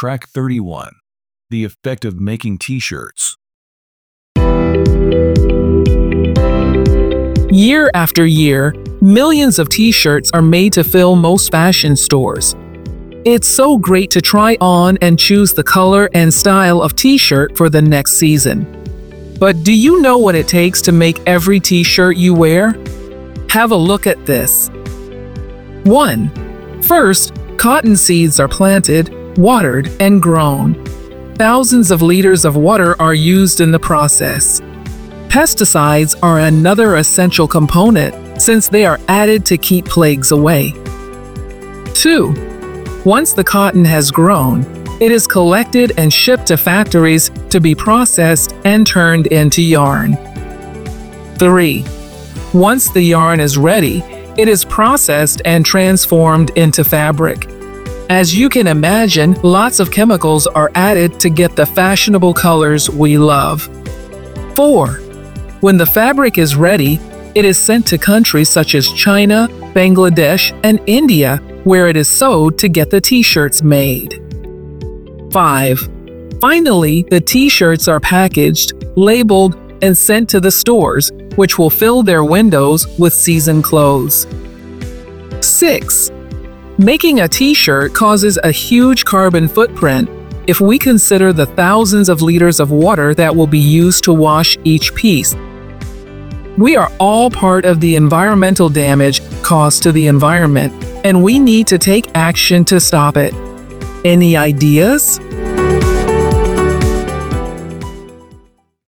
Track 31. The effect of making t-shirts. Year after year, millions of t-shirts are made to fill most fashion stores. It's so great to try on and choose the color and style of t-shirt for the next season. But do you know what it takes to make every t-shirt you wear? Have a look at this. 1. First, cotton seeds are planted, watered, and grown. Thousands of liters of water are used in the process. Pesticides are another essential component since they are added to keep plagues away. 2. Once the cotton has grown, it is collected and shipped to factories to be processed and turned into yarn. 3. Once the yarn is ready, it is processed and transformed into fabric. As you can imagine, lots of chemicals are added to get the fashionable colors we love. 4. When the fabric is ready, it is sent to countries such as China, Bangladesh, and India, where it is sewed to get the t-shirts made. 5. Finally, the t-shirts are packaged, labeled, and sent to the stores, which will fill their windows with season clothes. 6. Making a t-shirt causes a huge carbon footprint if we consider the thousands of liters of water that will be used to wash each piece. We are all part of the environmental damage caused to the environment, and we need to take action to stop it. Any ideas?